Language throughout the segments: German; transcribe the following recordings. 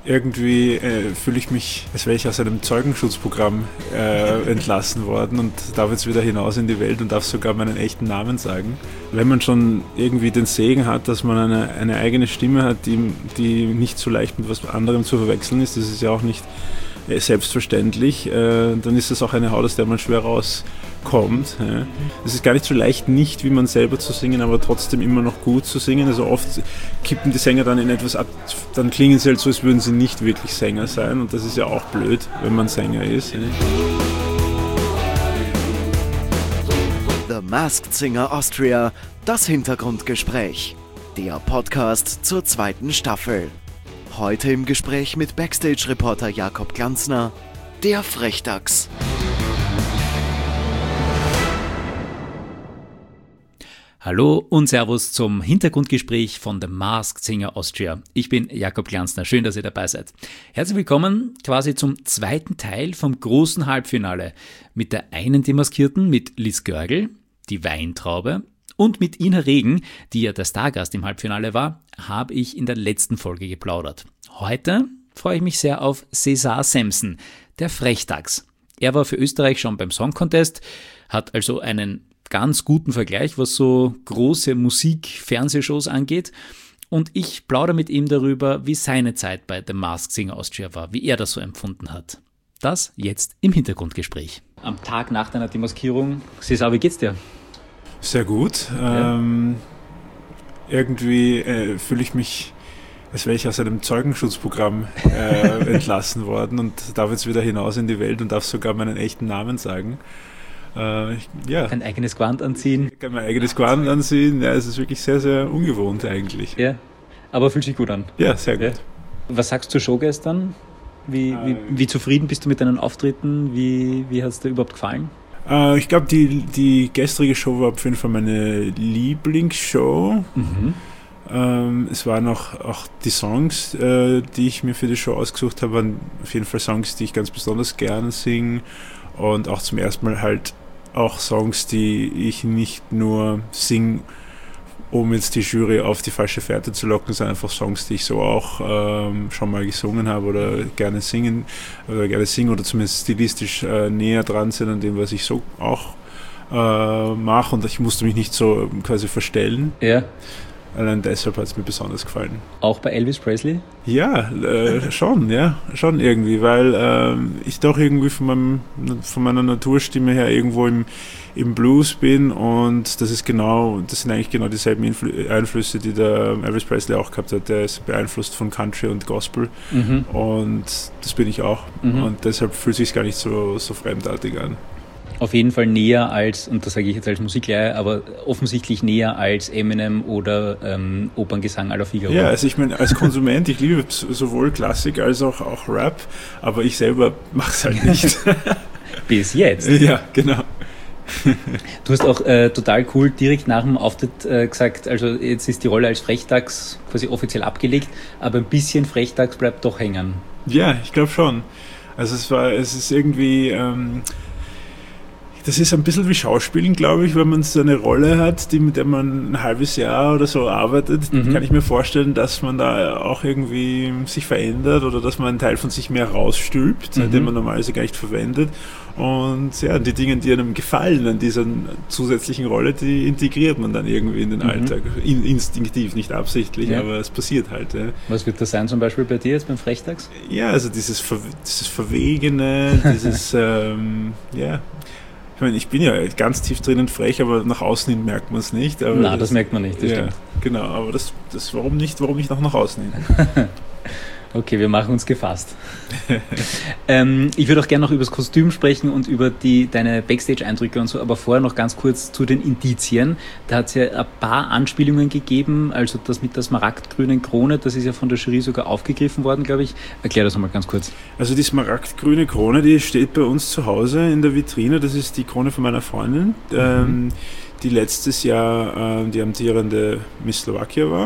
Irgendwie fühle ich mich, als wäre ich aus einem Zeugenschutzprogramm entlassen worden und darf jetzt wieder hinaus in die Welt und darf sogar meinen echten Namen sagen. Wenn man schon irgendwie den Segen hat, dass man eine eigene Stimme hat, die nicht so leicht mit was anderem zu verwechseln ist, das ist ja auch nicht selbstverständlich, dann ist das auch eine Haut, aus der man schwer rauskommt. Ja. Es ist gar nicht so leicht, nicht wie man selber zu singen, aber trotzdem immer noch gut zu singen. Also oft kippen die Sänger dann in etwas ab, dann klingen sie halt so, als würden sie nicht wirklich Sänger sein und das ist ja auch blöd, wenn man Sänger ist. Ja. The Masked Singer Austria, das Hintergrundgespräch. Der Podcast zur 2. Staffel. Heute im Gespräch mit Backstage-Reporter Jakob Glanzner, der Frechdachs. Hallo und Servus zum Hintergrundgespräch von The Masked Singer Austria. Ich bin Jakob Glanzner, schön, dass ihr dabei seid. Herzlich willkommen quasi zum zweiten Teil vom großen Halbfinale mit der einen Demaskierten, mit Liz Görgel, die Weintraube, und mit Ina Regen, die ja der Stargast im Halbfinale war, habe ich in der letzten Folge geplaudert. Heute freue ich mich sehr auf César Sampson, der Frechdachs. Er war für Österreich schon beim Song Contest, hat also einen ganz guten Vergleich, was so große Musik-Fernsehshows angeht. Und ich plaudere mit ihm darüber, wie seine Zeit bei The Masked Singer Austria war, wie er das so empfunden hat. Das jetzt im Hintergrundgespräch. Am Tag nach deiner Demaskierung, César, wie geht's dir? Sehr gut. Ja. Irgendwie fühle ich mich, als wäre ich aus einem Zeugenschutzprogramm entlassen worden und darf jetzt wieder hinaus in die Welt und darf sogar meinen echten Namen sagen. Ja. Ein eigenes Gewand anziehen. Ich kann mein eigenes Gewand anziehen. Ja, es ist wirklich sehr, sehr ungewohnt eigentlich. Ja, aber fühlt sich gut an. Ja, sehr gut. Ja. Was sagst du zur Show gestern? Wie zufrieden bist du mit deinen Auftritten? Wie hat es dir überhaupt gefallen? Ich glaube, die gestrige Show war auf jeden Fall meine Lieblingsshow. Mhm. Es waren auch die Songs, die ich mir für die Show ausgesucht habe, waren auf jeden Fall Songs, die ich ganz besonders gerne singe und auch zum ersten Mal halt auch Songs, die ich nicht nur singe, um jetzt die Jury auf die falsche Fährte zu locken, sondern einfach Songs, die ich so auch schon mal gesungen habe oder gerne singe oder zumindest stilistisch näher dran sind an dem, was ich so auch mache und ich musste mich nicht so quasi verstellen. Ja. Allein deshalb hat es mir besonders gefallen. Auch bei Elvis Presley? Ja, schon irgendwie, weil ich doch irgendwie von meiner Naturstimme her irgendwo im Blues bin und das sind eigentlich genau dieselben Einflüsse, die der Elvis Presley auch gehabt hat. Der ist beeinflusst von Country und Gospel und das bin ich auch und deshalb fühlt es sich gar nicht so fremdartig an. Auf jeden Fall näher als, und das sage ich jetzt als Musiklehrer, aber offensichtlich näher als Eminem oder Operngesang à la Figaro. Ja, also ich meine, als Konsument, ich liebe sowohl Klassik als auch Rap, aber ich selber mache es halt nicht. Bis jetzt. Ja, genau. Du hast auch total cool direkt nach dem Auftritt gesagt, also jetzt ist die Rolle als Frechdachs quasi offiziell abgelegt, aber ein bisschen Frechdachs bleibt doch hängen. Ja, ich glaube schon. Also es ist irgendwie... Das ist ein bisschen wie Schauspielen, glaube ich, wenn man so eine Rolle hat, mit der man ein halbes Jahr oder so arbeitet, kann ich mir vorstellen, dass man da auch irgendwie sich verändert oder dass man einen Teil von sich mehr rausstülpt, den man normalerweise gar nicht verwendet. Und ja, die Dinge, die einem gefallen an dieser zusätzlichen Rolle, die integriert man dann irgendwie in den Alltag. Instinktiv, nicht absichtlich, aber es passiert halt. Ja. Was wird das sein zum Beispiel bei dir jetzt beim Frechdachs? Ja, also dieses Verwegene, dieses, Ich meine, ich bin ja ganz tief drinnen frech, aber nach außen hin merkt man es nicht. Nein, das merkt man nicht, das stimmt. Genau, aber das warum nicht auch nach außen hin? Okay, wir machen uns gefasst. Ich würde auch gerne noch über das Kostüm sprechen und über deine Backstage-Eindrücke und so, aber vorher noch ganz kurz zu den Indizien. Da hat es ja ein paar Anspielungen gegeben, also das mit der smaragdgrünen Krone, das ist ja von der Jury sogar aufgegriffen worden, glaube ich. Erklär das nochmal ganz kurz. Also die smaragdgrüne Krone, die steht bei uns zu Hause in der Vitrine, das ist die Krone von meiner Freundin, die letztes Jahr die amtierende Miss Slowakia war.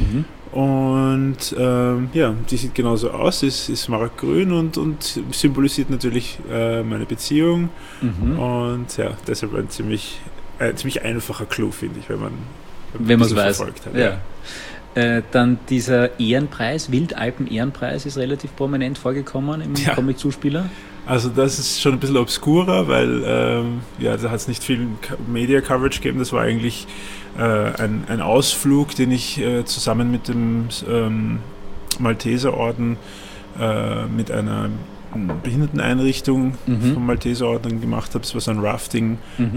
Und die sieht genauso aus, ist smaragdgrün und symbolisiert natürlich meine Beziehung. Und ja, deshalb ein ziemlich einfacher Clou, finde ich, wenn man es weiß. Verfolgt hat. Ja. Dann dieser Ehrenpreis, Wildalpen-Ehrenpreis, ist relativ prominent vorgekommen im Comic-Zuspieler. Also das ist schon ein bisschen obskurer, weil da hat es nicht viel Media-Coverage gegeben. Das war eigentlich ein Ausflug, den ich zusammen mit dem Malteserorden mit einer Behinderteneinrichtung vom Malteserorden gemacht habe. Es war so ein Rafting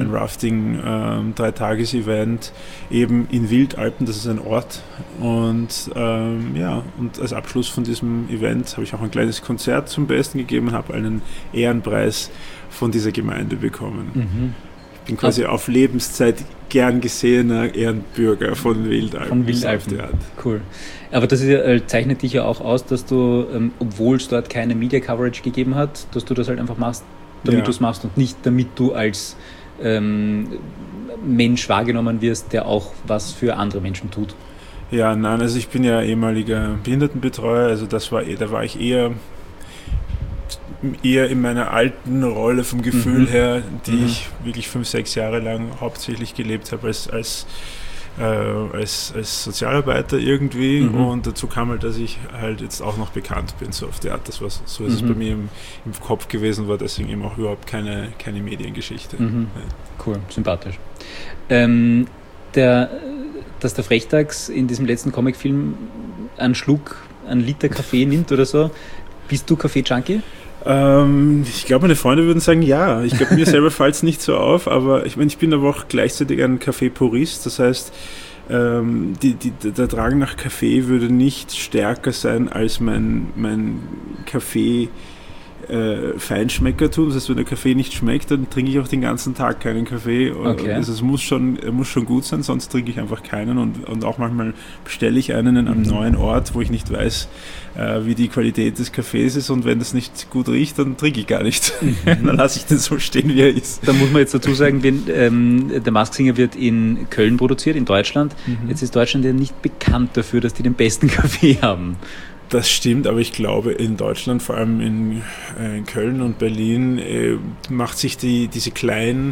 3-Tages-Event eben in Wildalpen, das ist ein Ort. Und und als Abschluss von diesem Event habe ich auch ein kleines Konzert zum Besten gegeben und habe einen Ehrenpreis von dieser Gemeinde bekommen. Ich bin quasi auf Lebenszeit gern gesehener Ehrenbürger von Wildalpen. Von Wildalpen, cool. Aber das zeichnet dich ja auch aus, dass du, obwohl es dort keine Media-Coverage gegeben hat, dass du das halt einfach machst, damit du es machst und nicht damit du als Mensch wahrgenommen wirst, der auch was für andere Menschen tut. Ja, nein, also ich bin ja ehemaliger Behindertenbetreuer, also da war ich eher in meiner alten Rolle vom Gefühl her, die ich wirklich 5-6 Jahre lang hauptsächlich gelebt habe als Sozialarbeiter irgendwie und dazu kam halt, dass ich halt jetzt auch noch bekannt bin, so auf die Art, so ist es bei mir im Kopf gewesen, war deswegen eben auch überhaupt keine Mediengeschichte. Ja. Cool, sympathisch. Dass der Frechdachs in diesem letzten Comicfilm einen Liter Kaffee nimmt oder so, bist du Kaffee-Junkie? Ich glaube, meine Freunde würden sagen, ja. Ich glaube, mir selber fällt es nicht so auf, aber ich meine, ich bin aber auch gleichzeitig ein Kaffee-Purist. Das heißt, der Drang nach Kaffee würde nicht stärker sein als mein Kaffee Feinschmecker tun. Das heißt, wenn der Kaffee nicht schmeckt, dann trinke ich auch den ganzen Tag keinen Kaffee. Okay. Also es muss schon gut sein, sonst trinke ich einfach keinen und auch manchmal bestelle ich einen an einem neuen Ort, wo ich nicht weiß, wie die Qualität des Kaffees ist, und wenn das nicht gut riecht, dann trinke ich gar nicht. Dann lasse ich den so stehen, wie er ist. Da muss man jetzt dazu sagen, der Masked Singer wird in Köln produziert, in Deutschland. Jetzt ist Deutschland ja nicht bekannt dafür, dass die den besten Kaffee haben. Das stimmt, aber ich glaube, in Deutschland, vor allem in Köln und Berlin, macht sich diese kleinen,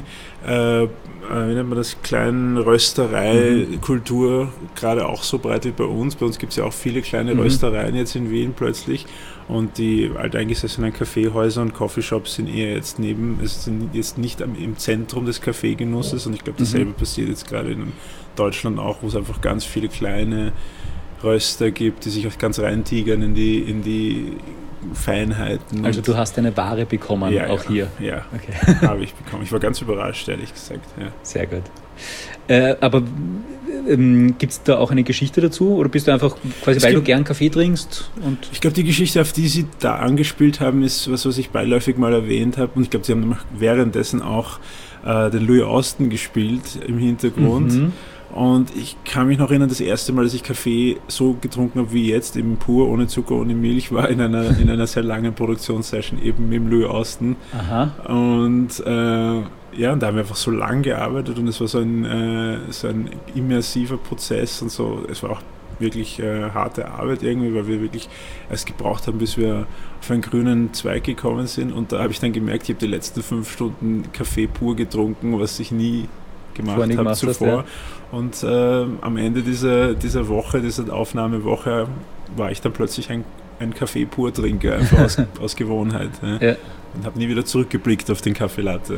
wie nennt man das, kleinen Rösterei-Kultur gerade auch so breit wie bei uns. Bei uns gibt es ja auch viele kleine Röstereien jetzt in Wien plötzlich, und die alteingesessenen Kaffeehäuser und Coffeeshops sind eher jetzt sind jetzt nicht im Zentrum des Kaffeegenusses, und ich glaube, dasselbe passiert jetzt gerade in Deutschland auch, wo es einfach ganz viele kleine Röster gibt, die sich auch ganz reintigern in die Feinheiten. Also du hast eine Ware bekommen, hier? Ja, okay. Habe ich bekommen. Ich war ganz überrascht, ehrlich gesagt. Ja. Sehr gut. Aber gibt es da auch eine Geschichte dazu? Oder bist du einfach quasi, weil du gern Kaffee trinkst? Ich glaube, die Geschichte, auf die sie da angespielt haben, ist was ich beiläufig mal erwähnt habe. Und ich glaube, sie haben währenddessen auch den Louis Austin gespielt im Hintergrund. Und ich kann mich noch erinnern, das erste Mal, dass ich Kaffee so getrunken habe wie jetzt, eben pur, ohne Zucker, ohne Milch, war in einer sehr langen Produktionssession eben mit dem Louis Austin. Aha. Und und da haben wir einfach so lang gearbeitet, und es war so ein immersiver Prozess und so. Es war auch wirklich harte Arbeit irgendwie, weil wir wirklich erst gebraucht haben, bis wir auf einen grünen Zweig gekommen sind. Und da habe ich dann gemerkt, ich habe die letzten 5 Stunden Kaffee pur getrunken, was ich nie gemacht habe zuvor. Und am Ende dieser Woche, dieser Aufnahmewoche, war ich dann plötzlich ein Kaffee-Pur-Trinker, einfach aus Gewohnheit. Ja. Und habe nie wieder zurückgeblickt auf den Kaffee Latte.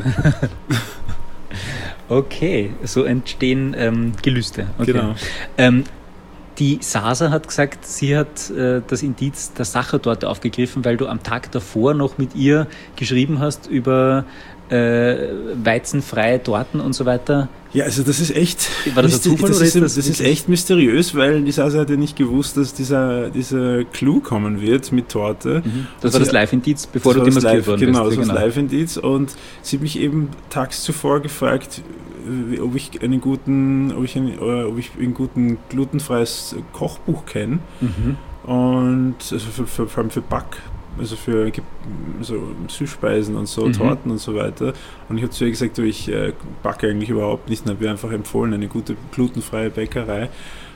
Okay, so entstehen Gelüste. Okay. Genau. Die Sasa hat gesagt, sie hat das Indiz der Sachertorte aufgegriffen, weil du am Tag davor noch mit ihr geschrieben hast über weizenfreie Torten und so weiter. Ja, also das ist echt... War das ein Zufall, oder ist das ist echt mysteriös, weil die Sasa hat ja nicht gewusst, dass dieser Clou kommen wird mit Torte. Das war das Live-Indiz, bevor du demonstriert worden bist. Genau, das war das Live-Indiz, und sie hat mich eben tags zuvor gefragt, ob ich ein guten glutenfreies Kochbuch kenne. Und also vor allem für also für so Süßspeisen und so, Torten und so weiter. Und ich habe zu ihr gesagt, ich backe eigentlich überhaupt nicht. Und habe ihr einfach empfohlen, eine gute glutenfreie Bäckerei.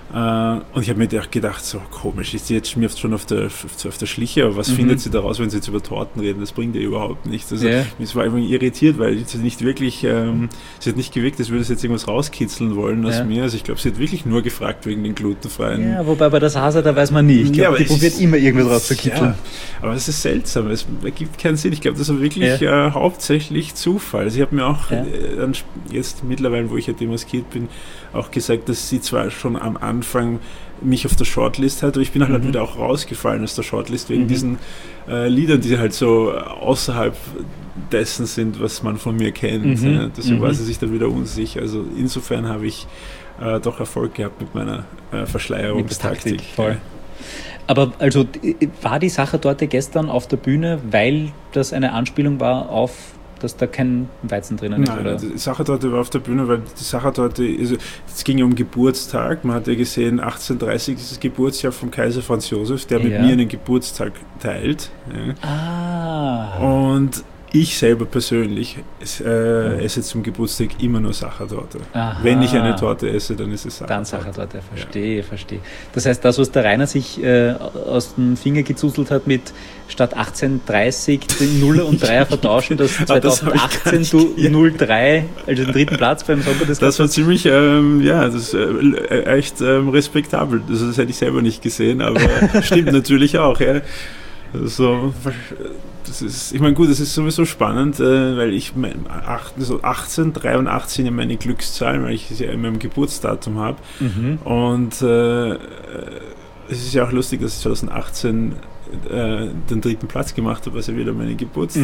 Und ich habe mir gedacht, so komisch, ist sie jetzt schmirft schon auf der Schliche, aber was findet sie daraus, wenn sie jetzt über Torten reden? Das bringt ihr überhaupt nichts. Also ich war irgendwie irritiert, weil sie nicht wirklich, sie hat nicht gewirkt, als würde sie jetzt irgendwas rauskitzeln wollen aus mir. Also ich glaube, sie hat wirklich nur gefragt wegen den glutenfreien. Ja, wobei bei der Sasa, da weiß man nie. Ich glaube, die probiert immer irgendwas rauszukitzeln. Ja, aber es ist seltsam, es ergibt keinen Sinn. Ich glaube, das war wirklich hauptsächlich Zufall. Also ich habe mir auch jetzt mittlerweile, wo ich ja demaskiert bin, auch gesagt, dass sie zwar schon am Anfang mich auf der Shortlist hat, aber ich bin halt wieder auch rausgefallen aus der Shortlist wegen diesen Liedern, die halt so außerhalb dessen sind, was man von mir kennt. Deswegen war sie sich dann wieder unsicher. Also insofern habe ich doch Erfolg gehabt mit meiner Verschleierungstaktik. Voll. Aber also war die Sachertorte gestern auf der Bühne, weil das eine Anspielung war auf, dass da kein Weizen drinnen ist? Nein, oder? Die Sachertorte war auf der Bühne, weil die Sachertorte, also es ging ja um Geburtstag. Man hat ja gesehen, 1830 ist das Geburtsjahr von Kaiser Franz Josef, der mit mir einen Geburtstag teilt. Ja. Und ich selber persönlich esse zum Geburtstag immer nur Sachertorte. Aha. Wenn ich eine Torte esse, dann ist es Sachertorte. Dann Sachertorte, verstehe. Das heißt, das, was der Rainer sich aus dem Finger gezuzelt hat mit statt 1830 den Nuller und Dreier vertauschen, dass 2018 du 03, also den dritten Platz beim Song Contest. Das war ziemlich, das echt respektabel. Also das hätte ich selber nicht gesehen, aber stimmt natürlich auch. Ja. Also, das ist, ich meine, gut, das ist sowieso spannend, weil ich 18, 83 ja meine Glückszahl, weil ich sie ja in meinem Geburtsdatum habe. Und es ist ja auch lustig, dass ich 2018 den dritten Platz gemacht habe, was ja wieder meine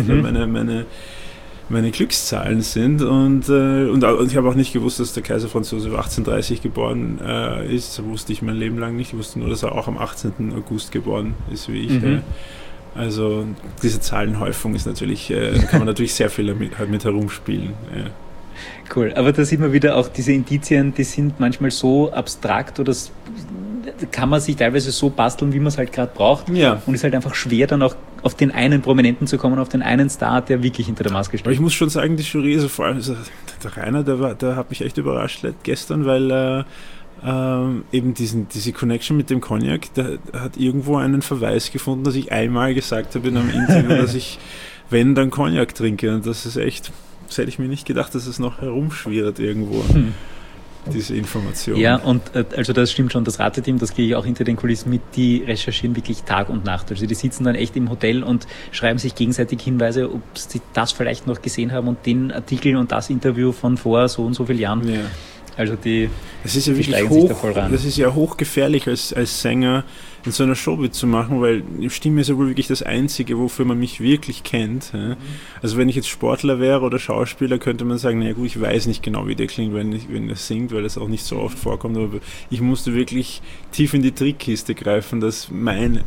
meine Glückszahlen sind. Und ich habe auch nicht gewusst, dass der Kaiser Franz Josef 1830 geboren ist. Das wusste ich mein Leben lang nicht. Ich wusste nur, dass er auch am 18. August geboren ist, wie ich. Also diese Zahlenhäufung ist natürlich, da kann man natürlich sehr viel mit herumspielen. Ja. Cool, aber da sieht man wieder auch diese Indizien, die sind manchmal so abstrakt oder kann man sich teilweise so basteln, wie man es halt gerade braucht. Ja. Und es ist halt einfach schwer, dann auch auf den einen Prominenten zu kommen, auf den einen Star, der wirklich hinter der Maske steht. Aber ich muss schon sagen, die Jury, also vor allem der Rainer, der hat mich echt überrascht gestern, weil eben diese Connection mit dem Cognac, der hat irgendwo einen Verweis gefunden, dass ich einmal gesagt habe in einem Interview, dass ich, wenn, dann Cognac trinke. Und das ist echt, das hätte ich mir nicht gedacht, dass es noch herumschwirrt irgendwo. Diese Information. Ja, und also das stimmt schon, das Rateteam, das gehe ich auch hinter den Kulissen mit, die recherchieren wirklich Tag und Nacht. Also die sitzen dann echt im Hotel und schreiben sich gegenseitig Hinweise, ob sie das vielleicht noch gesehen haben und den Artikel und das Interview von vor so und so vielen Jahren. Ja. Also das ist ja wirklich sich da voll ran. Das ist ja hochgefährlich als Sänger in so einer Show mitzumachen, weil die Stimme ist ja wohl wirklich das Einzige, wofür man mich wirklich kennt. Ja. Also wenn ich jetzt Sportler wäre oder Schauspieler, könnte man sagen, naja gut, ich weiß nicht genau, wie der klingt, wenn er singt, weil das auch nicht so oft vorkommt, aber ich musste wirklich tief in die Trickkiste greifen, dass mein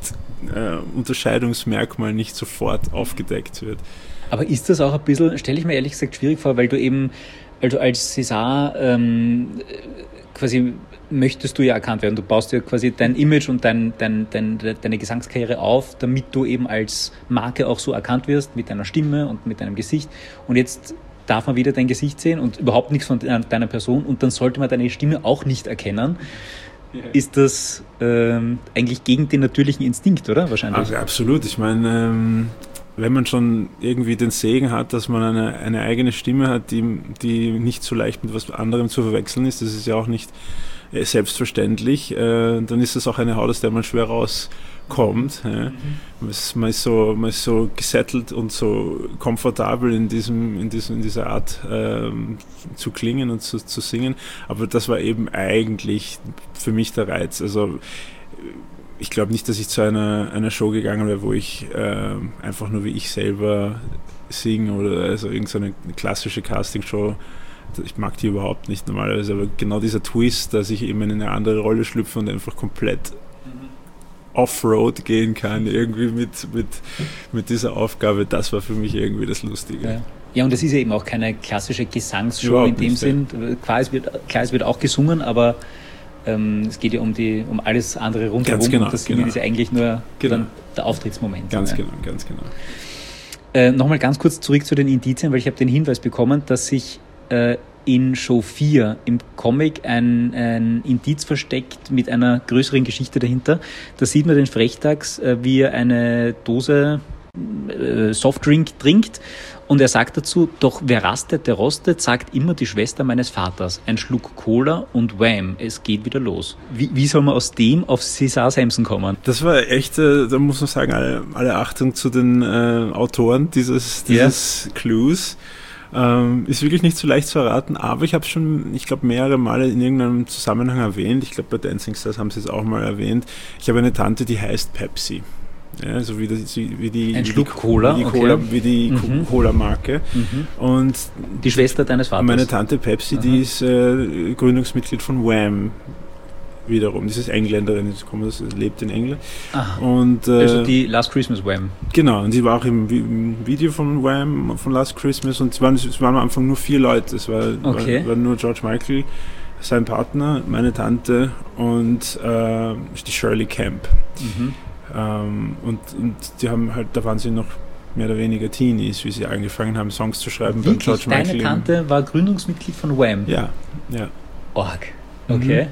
Hauptunterscheidungsmerkmal nicht sofort aufgedeckt wird. Aber ist das auch ein bisschen, stelle ich mir ehrlich gesagt schwierig vor, weil du eben also als César quasi möchtest du ja erkannt werden. Du baust ja quasi dein Image und deine Gesangskarriere auf, damit du eben als Marke auch so erkannt wirst mit deiner Stimme und mit deinem Gesicht. Und jetzt darf man wieder dein Gesicht sehen und überhaupt nichts von deiner Person und dann sollte man deine Stimme auch nicht erkennen. Ja. Ist das eigentlich gegen den natürlichen Instinkt, oder? Wahrscheinlich. Also absolut. Ich meine, wenn man schon irgendwie den Segen hat, dass man eine eigene Stimme hat, die nicht so leicht mit was anderem zu verwechseln ist, das ist ja auch nicht selbstverständlich, dann ist das auch eine Haut, aus der man schwer rauskommt. Ja. Man ist so gesettelt und so komfortabel in dieser Art zu klingen und zu singen, aber das war eben eigentlich für mich der Reiz. Also ich glaube nicht, dass ich zu einer Show gegangen wäre, wo ich einfach nur wie ich selber singe oder also irgendeine klassische Castingshow. Ich mag die überhaupt nicht normalerweise, aber genau dieser Twist, dass ich eben in eine andere Rolle schlüpfe und einfach komplett Offroad gehen kann, irgendwie mit dieser Aufgabe, das war für mich irgendwie das Lustige. Ja, und das ist ja eben auch keine klassische Gesangsshow überhaupt in dem Sinn. Klar, es wird auch gesungen, aber es geht ja um alles andere rundherum. Ganz genau, und das ist ja eigentlich nur dann der Auftrittsmoment. Ganz genau. Nochmal ganz kurz zurück zu den Indizien, weil ich habe den Hinweis bekommen, dass sich in Show 4 im Comic ein Indiz versteckt mit einer größeren Geschichte dahinter. Da sieht man den Frechtags, wie er eine Dose Softdrink trinkt und er sagt dazu, doch wer rastet, der rostet, sagt immer die Schwester meines Vaters. Ein Schluck Cola und wham, es geht wieder los. Wie soll man aus dem auf Cesar Sampson kommen? Das war echt, da muss man sagen, alle Achtung zu den Autoren dieses Clues. Ist wirklich nicht so leicht zu erraten, aber ich habe es schon, ich glaube, mehrere Male in irgendeinem Zusammenhang erwähnt. Ich glaube, bei Dancing Stars haben sie es auch mal erwähnt. Ich habe eine Tante, die heißt Pepsi. Ja, so wie die ein Schluck Cola, wie die Cola-Marke. Und die Schwester deines Vaters. Meine Tante Pepsi, die ist Gründungsmitglied von Wham! Wiederum. Das ist Engländerin, lebt in England. Und, also die Last Christmas Wham! Genau, und sie war auch im Video von Wham! Von Last Christmas und es waren am Anfang nur 4 Leute. Es war nur George Michael, sein Partner, meine Tante und die Shirley Camp. Und die haben halt, da waren sie noch mehr oder weniger Teenies, wie sie angefangen haben, Songs zu schreiben. Wirklich? George Michael. Deine Tante war Gründungsmitglied von Wham! Ja. Org. Okay.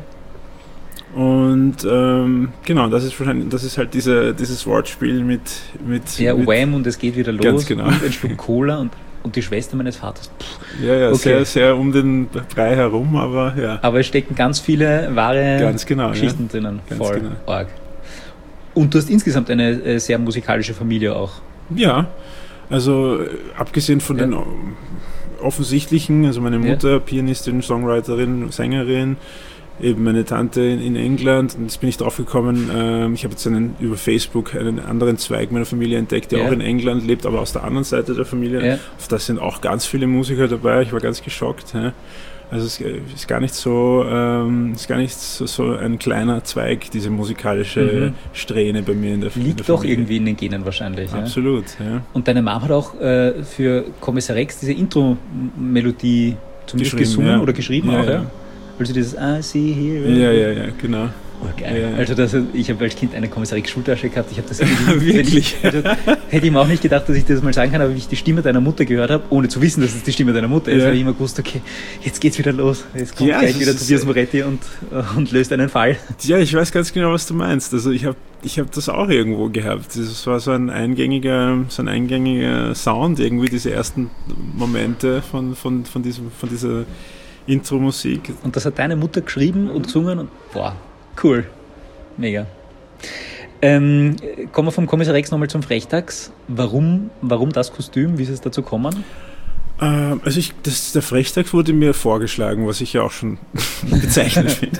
Und genau, das ist halt dieses Wortspiel mit Wham! Und es geht wieder los. Ganz genau. Und ein Schluck Cola und die Schwester meines Vaters. Ja, okay. Sehr, sehr um den Brei herum, aber ja. Aber es stecken ganz viele wahre Geschichten drinnen. Ganz voll genau. Org. Und du hast insgesamt eine sehr musikalische Familie auch. Ja, also abgesehen von den offensichtlichen, also meine Mutter, Pianistin, Songwriterin, Sängerin, eben meine Tante in England, und jetzt bin ich drauf gekommen, ich habe jetzt über Facebook einen anderen Zweig meiner Familie entdeckt, der auch in England lebt, aber aus der anderen Seite der Familie. Auf das sind auch ganz viele Musiker dabei, ich war ganz geschockt. Also es ist gar nicht so ein kleiner Zweig, diese musikalische Strähne bei mir in der Familie. Liegt doch irgendwie in den Genen wahrscheinlich. Absolut, ja. Und deine Mom hat auch für Kommissar Rex diese Intro-Melodie zumindest gesungen oder geschrieben auch, ja? Also dieses I see here. Ja, genau. Oh, geil. Ja. Also ich habe als Kind eine Kommissar Rex Schultasche gehabt. Ich habe das wirklich. Hätte ich mir auch nicht gedacht, dass ich das mal sagen kann, aber wie ich die Stimme deiner Mutter gehört habe, ohne zu wissen, dass es die Stimme deiner Mutter ist, habe ich immer gewusst, okay, jetzt geht's wieder los. Jetzt kommt gleich wieder Tobias Moretti und löst einen Fall. Ja, ich weiß ganz genau, was du meinst. Also ich hab das auch irgendwo gehabt. Das war so ein eingängiger Sound, irgendwie diese ersten Momente von dieser Intro-Musik. Und das hat deine Mutter geschrieben und gesungen und boah, cool. Mega. Kommen wir vom Kommissar Rex nochmal zum Frechtags. Warum das Kostüm? Wie ist es dazu gekommen? Also der Frechtags wurde mir vorgeschlagen, was ich ja auch schon bezeichnend finde.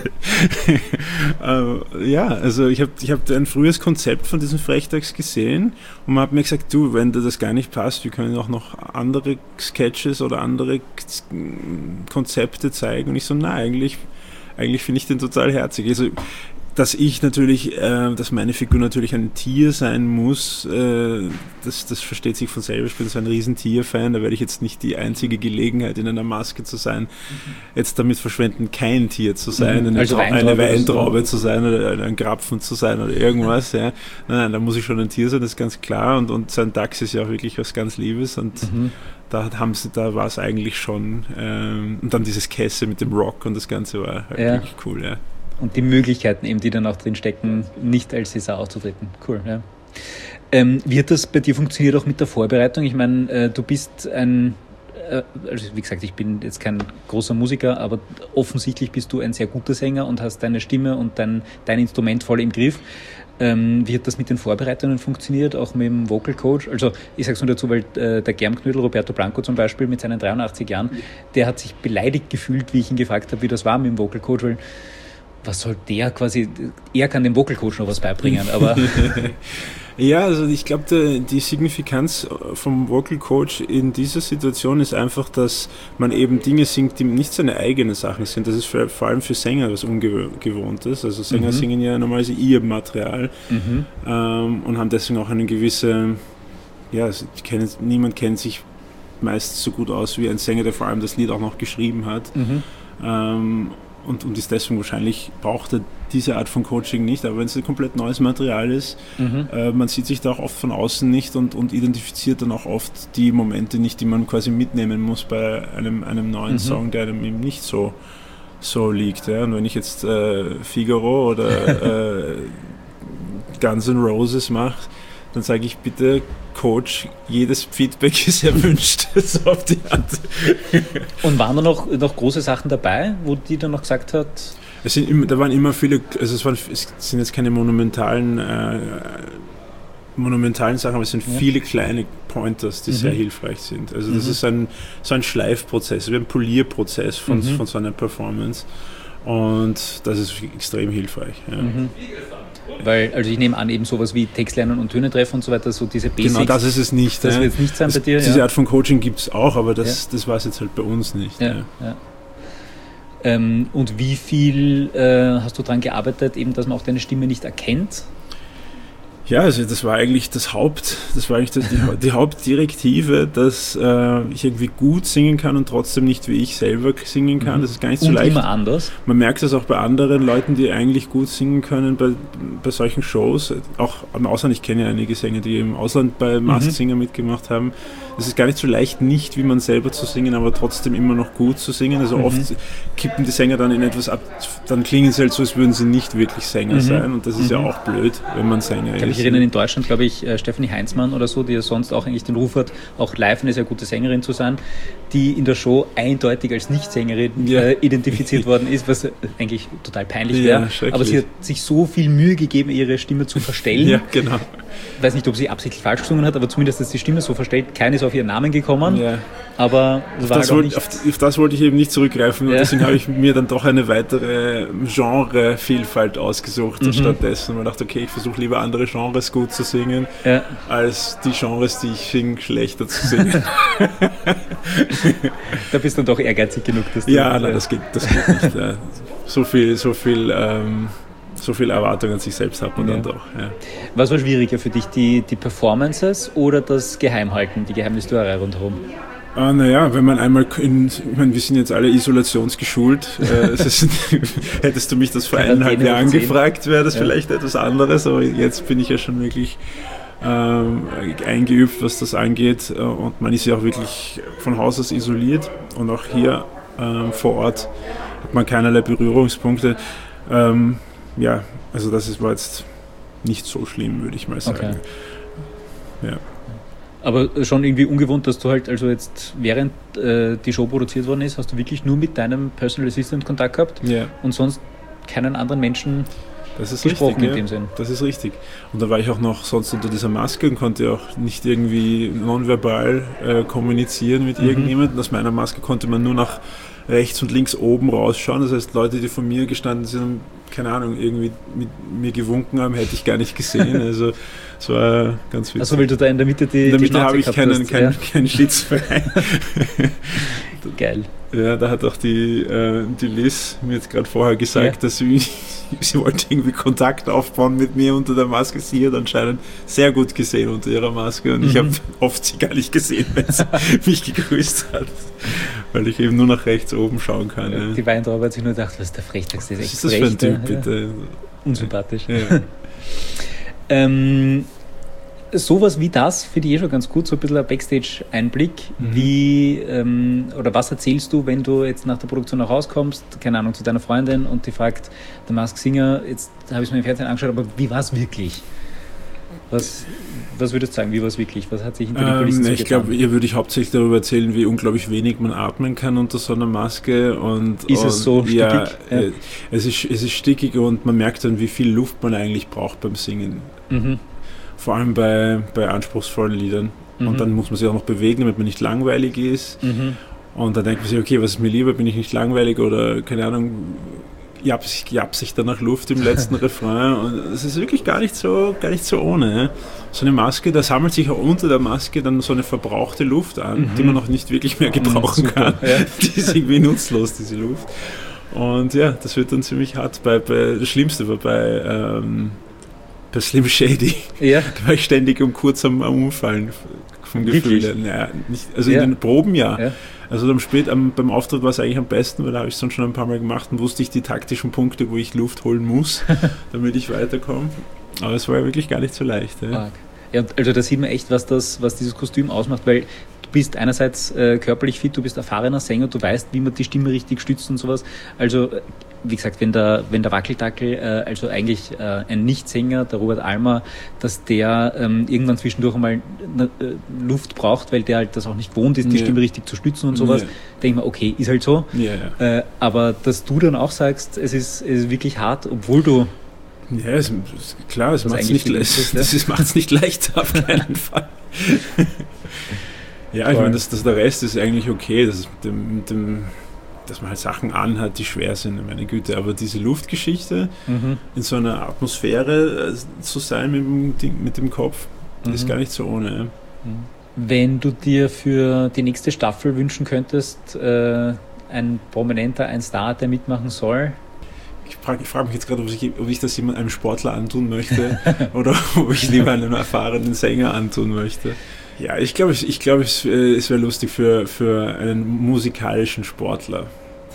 Also ich hab ein frühes Konzept von diesem Frechtags gesehen und man hat mir gesagt, du, wenn dir das gar nicht passt, wir können auch noch andere Sketches oder andere Konzepte zeigen. Und ich so, eigentlich finde ich den total herzig. Also dass meine Figur natürlich ein Tier sein muss, das versteht sich von selber. Ich bin so ein riesen Tier-Fan, da werde ich jetzt nicht die einzige Gelegenheit, in einer Maske zu sein, jetzt damit verschwenden, kein Tier zu sein, eine Weintraube zu sein oder ein Krapfen zu sein oder irgendwas. Ja. Nein, da muss ich schon ein Tier sein, das ist ganz klar. Und sein Dachs ist ja auch wirklich was ganz Liebes und da war es eigentlich schon. Und dann dieses Kesse mit dem Rock und das Ganze war halt wirklich cool, ja. Und die Möglichkeiten eben, die dann auch drin stecken, nicht als Cesar aufzutreten. Cool, ja. Wie hat das bei dir funktioniert auch mit der Vorbereitung? Ich meine, du bist also wie gesagt, ich bin jetzt kein großer Musiker, aber offensichtlich bist du ein sehr guter Sänger und hast deine Stimme und dein Instrument voll im Griff. Wie hat das mit den Vorbereitungen funktioniert, auch mit dem Vocal Coach? Also ich sage es nur dazu, weil der Germknödel, Roberto Blanco zum Beispiel, mit seinen 83 Jahren, der hat sich beleidigt gefühlt, wie ich ihn gefragt habe, wie das war mit dem Vocal Coach, weil was soll der quasi, er kann dem Vocal Coach noch was beibringen, aber... Ja, also ich glaube, die Signifikanz vom Vocal Coach in dieser Situation ist einfach, dass man eben Dinge singt, die nicht seine eigenen Sachen sind. Das ist vor allem für Sänger was Ungewohntes. Also Sänger singen ja normalerweise ihr Material und haben deswegen auch eine gewisse, niemand kennt sich meist so gut aus wie ein Sänger, der vor allem das Lied auch noch geschrieben hat. Und ist deswegen wahrscheinlich braucht er diese Art von Coaching nicht, aber wenn es ein komplett neues Material ist, man sieht sich da auch oft von außen nicht und identifiziert dann auch oft die Momente nicht, die man quasi mitnehmen muss bei einem neuen Song, der einem eben nicht so liegt. Ja? Und wenn ich jetzt Figaro oder Guns N' Roses mache, dann sage ich bitte, Coach, jedes Feedback ist erwünscht. So auf die Art. Und waren da noch große Sachen dabei, wo die dann noch gesagt hat? Da waren immer viele, also es sind jetzt keine monumentalen Sachen, aber es sind viele kleine Pointers, die sehr hilfreich sind. Also das ist so ein Schleifprozess, wie ein Polierprozess von so einer Performance. Und das ist extrem hilfreich. Ja. Weil, also ich nehme an, eben sowas wie Textlernen und Töne treffen und so weiter, so diese Basics. Genau, das ist es nicht. Das wird es nicht sein bei dir. Diese Art von Coaching gibt es auch, aber das war es jetzt halt bei uns nicht. Ja. Und wie viel hast du daran gearbeitet, eben, dass man auch deine Stimme nicht erkennt? Ja, also das war eigentlich die Hauptdirektive, dass ich irgendwie gut singen kann und trotzdem nicht wie ich selber singen kann. Das ist gar nicht so und leicht. Immer anders. Man merkt das auch bei anderen Leuten, die eigentlich gut singen können bei solchen Shows. Auch im Ausland, ich kenne ja einige Sänger, die im Ausland bei Masked Singer mitgemacht haben. Es ist gar nicht so leicht, nicht wie man selber zu singen, aber trotzdem immer noch gut zu singen. Also oft kippen die Sänger dann in etwas ab, dann klingen sie halt so, als würden sie nicht wirklich Sänger sein. Und das ist ja auch blöd, wenn man Sänger ist. Ich erinnere in Deutschland, glaube ich, Stefanie Heinzmann oder so, die ja sonst auch eigentlich den Ruf hat, auch live eine sehr gute Sängerin zu sein, die in der Show eindeutig als Nicht-Sängerin identifiziert worden ist, was eigentlich total peinlich wäre. Aber sie hat sich so viel Mühe gegeben, ihre Stimme zu verstellen. Ja, genau. Ich weiß nicht, ob sie absichtlich falsch gesungen hat, aber zumindest ist die Stimme so verstellt. Keiner ist auf ihren Namen gekommen. Ja. Aber auf das wollte ich eben nicht zurückgreifen. Und deswegen habe ich mir dann doch eine weitere Genrevielfalt ausgesucht stattdessen. Und dachte, okay, ich versuche lieber andere Genres gut zu singen, als die Genres, die ich singe, schlechter zu singen. Da bist du dann doch ehrgeizig genug, dass du... Ja, nein, das geht nicht. So viel Erwartung an sich selbst hat man dann doch. Ja. Was war schwieriger für dich, die Performances oder das Geheimhalten, die Geheimnistuerei rundherum? Naja, wenn man einmal wir sind jetzt alle isolationsgeschult. Hättest du mich das vor 1,5 Jahren gefragt, wäre das vielleicht etwas anderes, aber jetzt bin ich ja schon wirklich eingeübt, was das angeht, und man ist ja auch wirklich von Haus aus isoliert und auch hier vor Ort hat man keinerlei Berührungspunkte. Ja, also war jetzt nicht so schlimm, würde ich mal sagen. Okay. Ja. Aber schon irgendwie ungewohnt, dass du halt, also jetzt während die Show produziert worden ist, hast du wirklich nur mit deinem Personal Assistant Kontakt gehabt und sonst keinen anderen Menschen gesprochen in dem Sinn. Das ist richtig. Und da war ich auch noch sonst unter dieser Maske und konnte auch nicht irgendwie nonverbal kommunizieren mit irgendjemandem. Aus meiner Maske konnte man nur nach rechts und links oben rausschauen. Das heißt, Leute, die von mir gestanden sind und, keine Ahnung, irgendwie mit mir gewunken haben, hätte ich gar nicht gesehen. Also es war ganz witzig. Also weil du da in der Mitte in der Mitte habe ich keinen Schlitz frei. Geil. Ja, da hat auch die Liz mir jetzt gerade vorher gesagt, dass sie wollte irgendwie Kontakt aufbauen mit mir unter der Maske. Sie hat anscheinend sehr gut gesehen unter ihrer Maske und ich habe oft sie gar nicht gesehen, wenn sie mich gegrüßt hat, weil ich eben nur nach rechts oben schauen kann. Ja. Die Weintraube hat sich nur gedacht, was ist der Frechtigste? Was ist das für ein Typ, bitte? Unsympathisch. Ja. Sowas wie das finde ich schon ganz gut, so ein bisschen ein Backstage-Einblick. Wie, oder was erzählst du, wenn du jetzt nach der Produktion nach Hause kommst, keine Ahnung, zu deiner Freundin und die fragt, der Masked Singer, jetzt habe ich es mir im Fernsehen angeschaut, aber wie war es wirklich? Was würdest du sagen, wie war es wirklich? Was hat sich hinter den Kulissen Ich glaube, ihr würde ich hauptsächlich darüber erzählen, wie unglaublich wenig man atmen kann unter so einer Maske. Ist es so stickig? Ja, es ist stickig und man merkt dann, wie viel Luft man eigentlich braucht beim Singen. Vor allem bei anspruchsvollen Liedern. Und dann muss man sich auch noch bewegen, damit man nicht langweilig ist. Und dann denkt man sich, okay, was ist mir lieber? Bin ich nicht langweilig oder, keine Ahnung, japse ich dann nach Luft im letzten Refrain. Und es ist wirklich gar nicht so ohne. So eine Maske, da sammelt sich auch unter der Maske dann so eine verbrauchte Luft an, die man noch nicht wirklich mehr gebrauchen kann. Ja. Die ist irgendwie nutzlos, diese Luft. Und ja, das wird dann ziemlich hart. Das Schlimmste war bei Slim Shady. Ja. Da war ich ständig kurz am Umfallen vom Gefühl. Naja, nicht, also in den Proben ja. Also beim Auftritt war es eigentlich am besten, weil da habe ich es dann schon ein paar Mal gemacht und wusste ich die taktischen Punkte, wo ich Luft holen muss, damit ich weiterkomme. Aber es war ja wirklich gar nicht so leicht. Ja. Ja, also da sieht man echt, was dieses Kostüm ausmacht, weil du bist einerseits körperlich fit, du bist erfahrener Sänger, du weißt, wie man die Stimme richtig stützt und sowas. Also, wie gesagt, wenn der Wackeldackel, also eigentlich ein Nichtsänger, der Robert Almer, dass der irgendwann zwischendurch einmal Luft braucht, weil der halt das auch nicht gewohnt ist, die Stimme richtig zu stützen und sowas, denke ich mir, okay, ist halt so. Aber dass du dann auch sagst, es ist wirklich hart, obwohl du... Ja, klar, es macht es nicht leicht, auf keinen Fall. Ja, ich meine, der Rest ist eigentlich okay, dass man halt Sachen anhat, die schwer sind, meine Güte, aber diese Luftgeschichte in so einer Atmosphäre zu sein mit dem Kopf, ist gar nicht so ohne. Wenn du dir für die nächste Staffel wünschen könntest, ein Prominenter, ein Star, der mitmachen soll? Ich frage mich jetzt gerade, ob ich das einem Sportler antun möchte oder ob ich lieber einem erfahrenen Sänger antun möchte. Ja, ich glaube, es wäre lustig für einen musikalischen Sportler.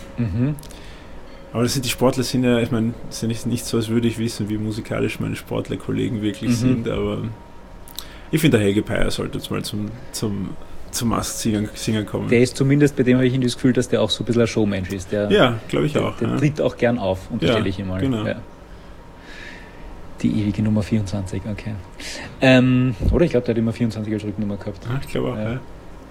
Aber die Sportler sind ja, ich meine, es ist ja nicht so, als würde ich wissen, wie musikalisch meine Sportlerkollegen wirklich sind, aber ich finde, der Helge Peier sollte jetzt mal zum Masked-Singer kommen. Der ist zumindest, bei dem habe ich das Gefühl, dass der auch so ein bisschen ein Showmensch ist. Ja, glaube ich auch. Der tritt auch gern auf, unterstelle ich ihm mal. Genau. Ja. Die ewige Nummer 24, okay. Oder ich glaube, der hat immer 24 als Rücknummer gehabt. Ich glaube auch, ja.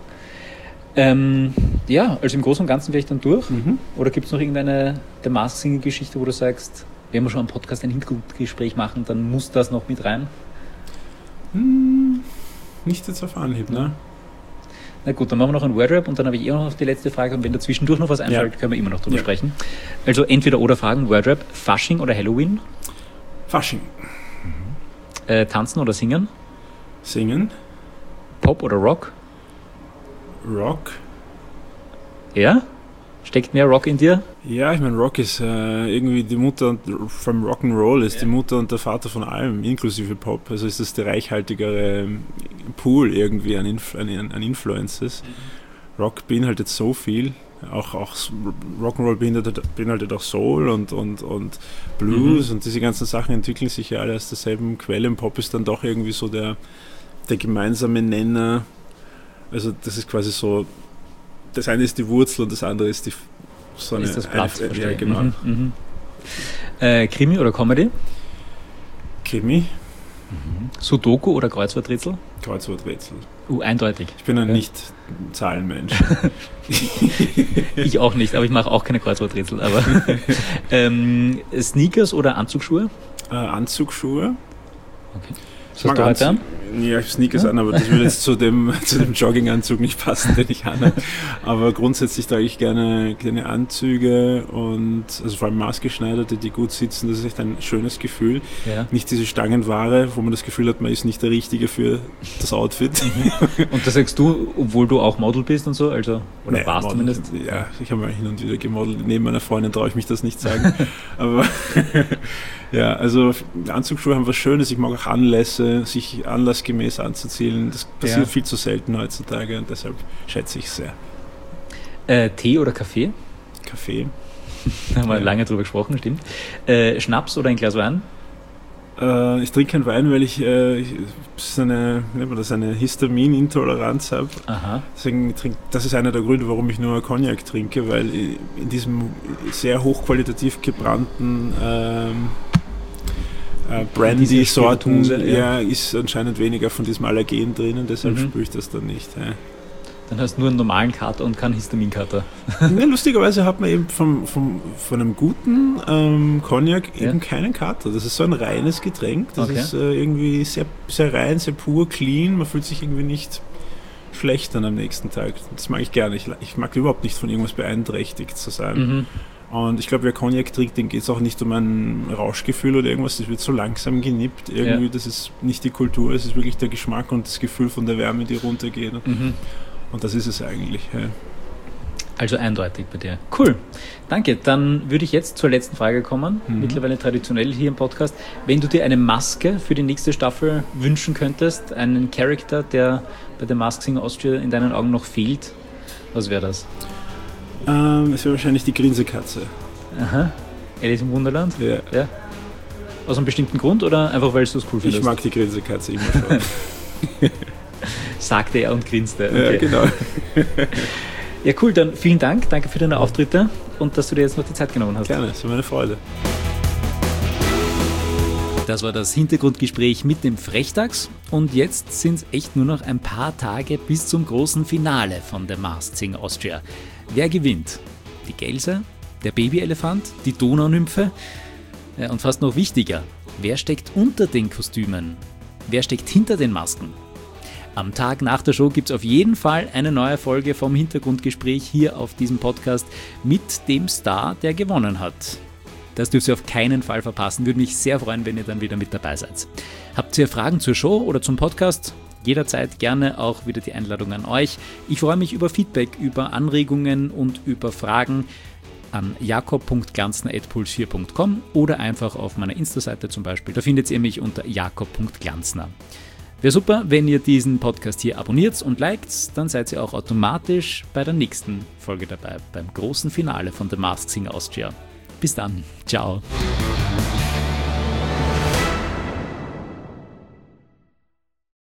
Ja, also im Großen und Ganzen wäre ich dann durch. Oder gibt es noch irgendeine der Masked-Singer-Geschichte, wo du sagst, wenn wir schon am Podcast ein Hintergrundgespräch machen, dann muss das noch mit rein? Nicht jetzt auf Anhieb, ne? Na gut, dann machen wir noch ein Wordrap und dann habe ich noch die letzte Frage und wenn da zwischendurch noch was einfällt, können wir immer noch drüber sprechen. Also entweder oder Fragen, Wordrap, Fasching oder Halloween? Fasching. Tanzen oder singen? Singen. Pop oder Rock? Rock. Ja? Steckt mehr Rock in dir? Ja, ich meine, Rock ist irgendwie die Mutter vom Rock'n'Roll, ist die Mutter und der Vater von allem, inklusive Pop. Also ist das der reichhaltigere Pool irgendwie an Influences. Rock beinhaltet so viel. Auch Rock'n'Roll beinhaltet auch Soul und Blues und diese ganzen Sachen entwickeln sich ja alle aus derselben Quelle. Im Pop ist dann doch irgendwie so der gemeinsame Nenner. Also das ist quasi so, das eine ist die Wurzel und das andere ist das Blatt. Ja, genau. Krimi oder Comedy? Krimi. Sudoku oder Kreuzworträtsel? Kreuzworträtsel. Eindeutig. Ich bin ein Nicht-Zahlenmensch. Ich auch nicht, aber ich mache auch keine Kreuzworträtsel. Aber Sneakers oder Anzugsschuhe? Anzugsschuhe. Okay. Was hast du heute an? Ja, ich habe Sneakers an, aber das würde jetzt zu dem Jogginganzug nicht passen, den ich anhabe. Aber grundsätzlich trage ich gerne Anzüge und also vor allem maßgeschneiderte, die gut sitzen. Das ist echt ein schönes Gefühl. Ja. Nicht diese Stangenware, wo man das Gefühl hat, man ist nicht der Richtige für das Outfit. Und das sagst du, obwohl du auch Model bist und so? Also, oder warst Model, zumindest? Ja, ich habe mal hin und wieder gemodelt. Neben meiner Freundin traue ich mich das nicht sagen. Aber ja, also Anzugsschuhe haben was Schönes. Ich mag auch Anlässe, sich anlassgemäß anzuziehen. Das passiert viel zu selten heutzutage und deshalb schätze ich es sehr. Tee oder Kaffee? Kaffee. Da haben wir lange drüber gesprochen, stimmt. Schnaps oder ein Glas Wein? Ich trinke keinen Wein, weil ich eine Histaminintoleranz habe. Deswegen das ist einer der Gründe, warum ich nur Cognac trinke, weil in diesem sehr hochqualitativ gebrannten Brandy-Sorten ist anscheinend weniger von diesem Allergen drin und deshalb spüre ich das dann nicht. Ja. Dann hast du nur einen normalen Kater und keinen Histaminkater. Ja, lustigerweise hat man eben von einem guten Cognac eben keinen Kater. Das ist so ein reines Getränk. Das ist irgendwie sehr, sehr rein, sehr pur, clean. Man fühlt sich irgendwie nicht schlecht dann am nächsten Tag. Das mag ich gerne. Ich mag überhaupt nicht von irgendwas beeinträchtigt zu sein. Und ich glaube, wer Cognac trinkt, dem geht es auch nicht um ein Rauschgefühl oder irgendwas. Das wird so langsam genippt. Irgendwie, das ist nicht die Kultur, es ist wirklich der Geschmack und das Gefühl von der Wärme, die runtergeht. Und das ist es eigentlich. Ja. Also eindeutig bei dir. Cool. Danke. Dann würde ich jetzt zur letzten Frage kommen. Mittlerweile traditionell hier im Podcast. Wenn du dir eine Maske für die nächste Staffel wünschen könntest, einen Charakter, der bei der Masked Singer Austria in deinen Augen noch fehlt, Was wäre das? Es wäre wahrscheinlich die Grinsekatze. Aha. Alice im Wunderland? Ja. Aus einem bestimmten Grund oder einfach, weil du es cool findest? Ich mag die Grinsekatze immer schon. Sagte er und grinste. Okay. Ja, genau. Ja, cool, dann vielen Dank. Danke für deine Auftritte und dass du dir jetzt noch die Zeit genommen hast. Gerne, es war meine Freude. Das war das Hintergrundgespräch mit dem Frechdachs und jetzt sind es echt nur noch ein paar Tage bis zum großen Finale von The Masked Singer Austria. Wer gewinnt? Die Gelse? Der Babyelefant? Die Donaunymphe? Und fast noch wichtiger, wer steckt unter den Kostümen? Wer steckt hinter den Masken? Am Tag nach der Show gibt es auf jeden Fall eine neue Folge vom Hintergrundgespräch hier auf diesem Podcast mit dem Star, der gewonnen hat. Das dürft ihr auf keinen Fall verpassen. Würde mich sehr freuen, wenn ihr dann wieder mit dabei seid. Habt ihr Fragen zur Show oder zum Podcast? Jederzeit gerne auch wieder die Einladung an euch. Ich freue mich über Feedback, über Anregungen und über Fragen an jakob.glanzner@puls4.com oder einfach auf meiner Insta-Seite zum Beispiel. Da findet ihr mich unter jakob.glanzner. Wäre super, wenn ihr diesen Podcast hier abonniert und liked, dann seid ihr auch automatisch bei der nächsten Folge dabei, beim großen Finale von The Masked Singer Austria. Bis dann. Ciao.